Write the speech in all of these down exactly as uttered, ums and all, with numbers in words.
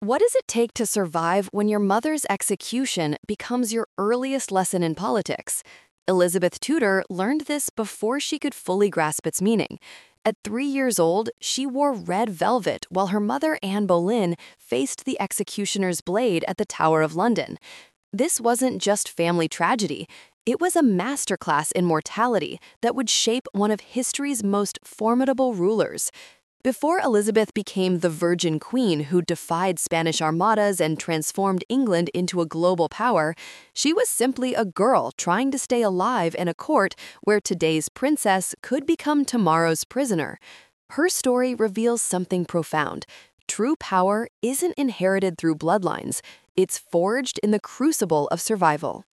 What does it take to survive when your mother's execution becomes your earliest lesson in politics? Elizabeth Tudor learned this before she could fully grasp its meaning. At three years old, she wore red velvet while her mother, Anne Boleyn, faced the executioner's blade at the Tower of London. This wasn't just family tragedy. It was a masterclass in mortality that would shape one of history's most formidable rulers. Before Elizabeth became the Virgin Queen who defied Spanish armadas and transformed England into a global power, she was simply a girl trying to stay alive in a court where today's princess could become tomorrow's prisoner. Her story reveals something profound. True power isn't inherited through bloodlines. It's forged in the crucible of survival.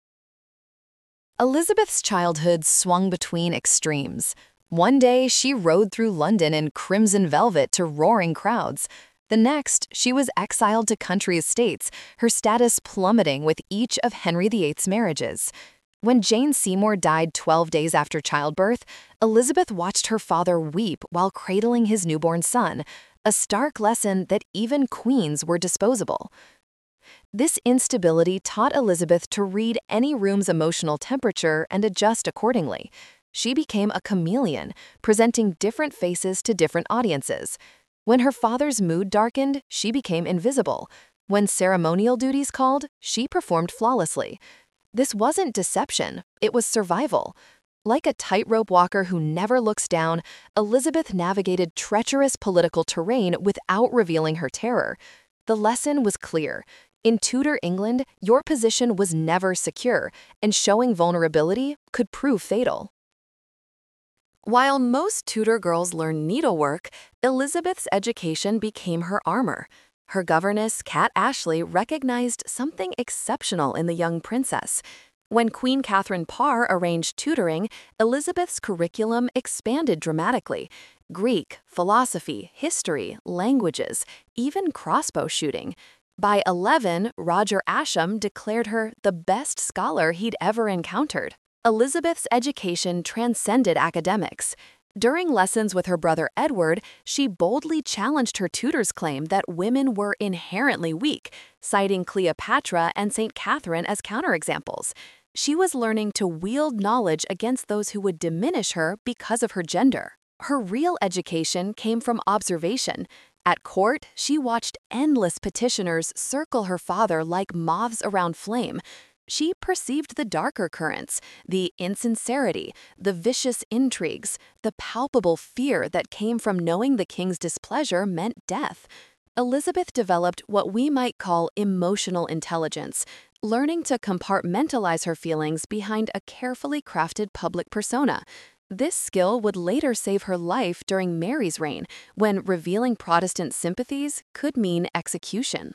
Elizabeth's childhood swung between extremes. One day, she rode through London in crimson velvet to roaring crowds. The next, she was exiled to country estates, her status plummeting with each of Henry the Eighth's marriages. When Jane Seymour died twelve days after childbirth, Elizabeth watched her father weep while cradling his newborn son, a stark lesson that even queens were disposable. This instability taught Elizabeth to read any room's emotional temperature and adjust accordingly. She became a chameleon, presenting different faces to different audiences. When her father's mood darkened, she became invisible. When ceremonial duties called, she performed flawlessly. This wasn't deception, it was survival. Like a tightrope walker who never looks down, Elizabeth navigated treacherous political terrain without revealing her terror. The lesson was clear. In Tudor England, your position was never secure, and showing vulnerability could prove fatal. While most Tudor girls learned needlework, Elizabeth's education became her armor. Her governess, Kat Ashley, recognized something exceptional in the young princess. When Queen Catherine Parr arranged tutoring, Elizabeth's curriculum expanded dramatically. Greek, philosophy, history, languages, even crossbow shooting. By eleven, Roger Ascham declared her the best scholar he'd ever encountered. Elizabeth's education transcended academics. During lessons with her brother Edward, she boldly challenged her tutor's claim that women were inherently weak, citing Cleopatra and Saint Catherine as counterexamples. She was learning to wield knowledge against those who would diminish her because of her gender. Her real education came from observation. At court, she watched endless petitioners circle her father like moths around flame. She perceived the darker currents, the insincerity, the vicious intrigues, the palpable fear that came from knowing the king's displeasure meant death. Elizabeth developed what we might call emotional intelligence, learning to compartmentalize her feelings behind a carefully crafted public persona. This skill would later save her life during Mary's reign, when revealing Protestant sympathies could mean execution.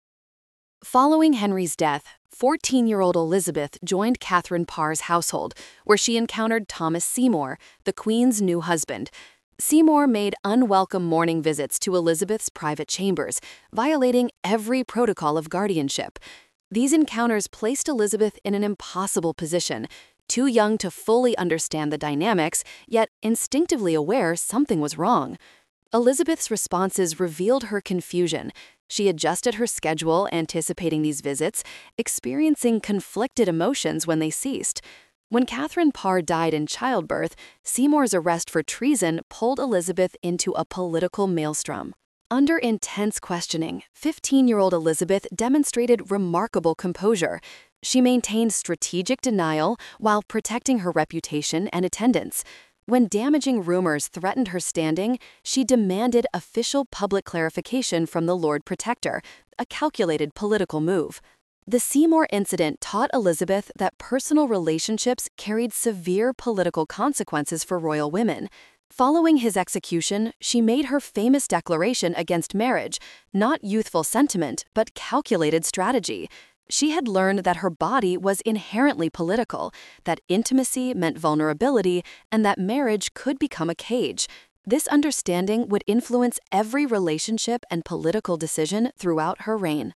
Following Henry's death, fourteen-year-old Elizabeth joined Catherine Parr's household, where she encountered Thomas Seymour, the Queen's new husband. Seymour made unwelcome morning visits to Elizabeth's private chambers, violating every protocol of guardianship. These encounters placed Elizabeth in an impossible position, too young to fully understand the dynamics, yet instinctively aware something was wrong. Elizabeth's responses revealed her confusion. She adjusted her schedule, anticipating these visits, experiencing conflicted emotions when they ceased. When Catherine Parr died in childbirth, Seymour's arrest for treason pulled Elizabeth into a political maelstrom. Under intense questioning, fifteen-year-old Elizabeth demonstrated remarkable composure. She maintained strategic denial while protecting her reputation and attendance. When damaging rumors threatened her standing, she demanded official public clarification from the Lord Protector, a calculated political move. The Seymour incident taught Elizabeth that personal relationships carried severe political consequences for royal women. Following his execution, she made her famous declaration against marriage, not youthful sentiment, but calculated strategy. She had learned that her body was inherently political, that intimacy meant vulnerability, and that marriage could become a cage. This understanding would influence every relationship and political decision throughout her reign.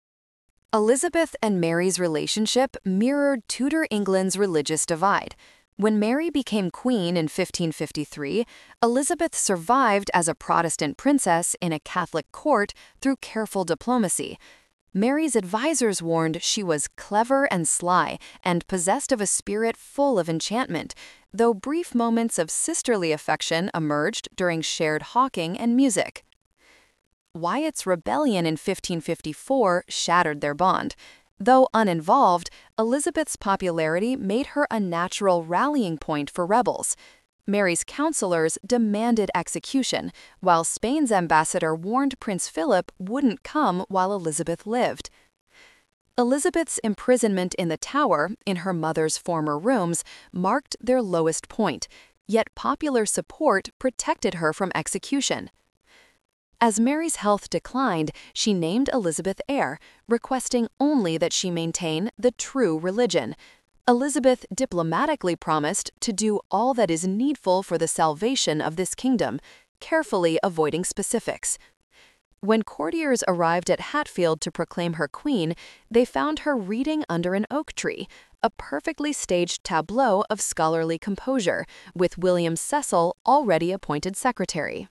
Elizabeth and Mary's relationship mirrored Tudor England's religious divide. When Mary became queen in fifteen fifty-three, Elizabeth survived as a Protestant princess in a Catholic court through careful diplomacy. Mary's advisors warned she was clever and sly and possessed of a spirit full of enchantment, though brief moments of sisterly affection emerged during shared hawking and music. Wyatt's rebellion in fifteen fifty-four shattered their bond. Though uninvolved, Elizabeth's popularity made her a natural rallying point for rebels. Mary's counselors demanded execution, while Spain's ambassador warned Prince Philip wouldn't come while Elizabeth lived. Elizabeth's imprisonment in the Tower, in her mother's former rooms, marked their lowest point, yet popular support protected her from execution. As Mary's health declined, she named Elizabeth heir, requesting only that she maintain the true religion. Elizabeth diplomatically promised to do all that is needful for the salvation of this kingdom, carefully avoiding specifics. When courtiers arrived at Hatfield to proclaim her queen, they found her reading under an oak tree, a perfectly staged tableau of scholarly composure, with William Cecil already appointed secretary.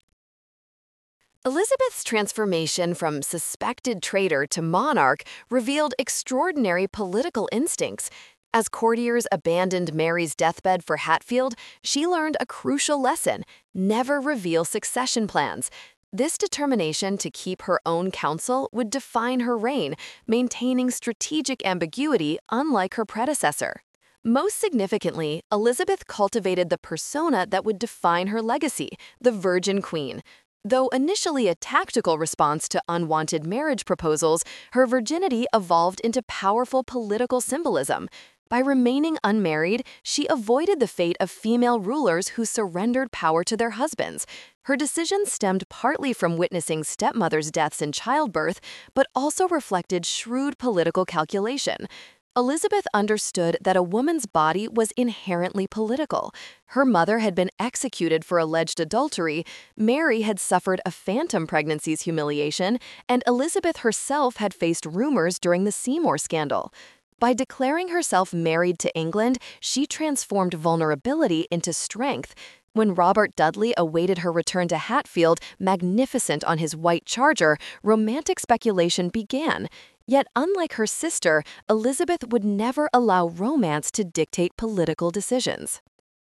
Elizabeth's transformation from suspected traitor to monarch revealed extraordinary political instincts. As courtiers abandoned Mary's deathbed for Hatfield, she learned a crucial lesson: never reveal succession plans. This determination to keep her own counsel would define her reign, maintaining strategic ambiguity unlike her predecessor. Most significantly, Elizabeth cultivated the persona that would define her legacy, the Virgin Queen. Though initially a tactical response to unwanted marriage proposals, her virginity evolved into powerful political symbolism. By remaining unmarried, she avoided the fate of female rulers who surrendered power to their husbands. Her decision stemmed partly from witnessing stepmothers' deaths in childbirth, but also reflected shrewd political calculation. Elizabeth understood that a woman's body was inherently political. Her mother had been executed for alleged adultery, Mary had suffered a phantom pregnancy's humiliation, and Elizabeth herself had faced rumors during the Seymour scandal. By declaring herself married to England, she transformed vulnerability into strength. When Robert Dudley awaited her return to Hatfield, magnificent on his white charger, romantic speculation began. Yet, unlike her sister, Elizabeth would never allow romance to dictate political decisions.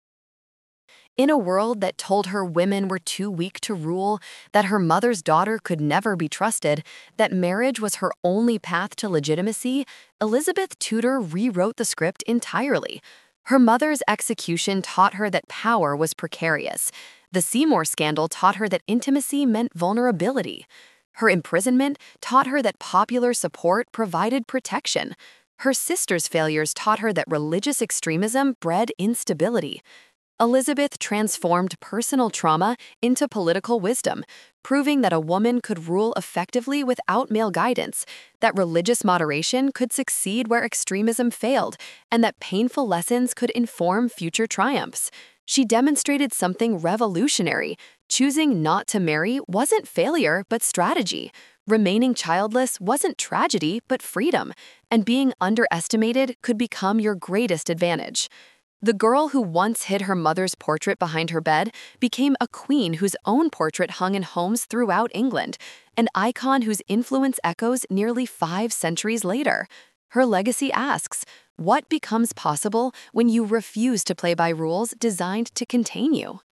In a world that told her women were too weak to rule, that her mother's daughter could never be trusted, that marriage was her only path to legitimacy, Elizabeth Tudor rewrote the script entirely. Her mother's execution taught her that power was precarious. The Seymour scandal taught her that intimacy meant vulnerability. Her imprisonment taught her that popular support provided protection. Her sister's failures taught her that religious extremism bred instability. Elizabeth transformed personal trauma into political wisdom, proving that a woman could rule effectively without male guidance, that religious moderation could succeed where extremism failed, and that painful lessons could inform future triumphs. She demonstrated something revolutionary. Choosing not to marry wasn't failure, but strategy. Remaining childless wasn't tragedy, but freedom. And being underestimated could become your greatest advantage. The girl who once hid her mother's portrait behind her bed became a queen whose own portrait hung in homes throughout England, an icon whose influence echoes nearly five centuries later. Her legacy asks, what becomes possible when you refuse to play by rules designed to contain you?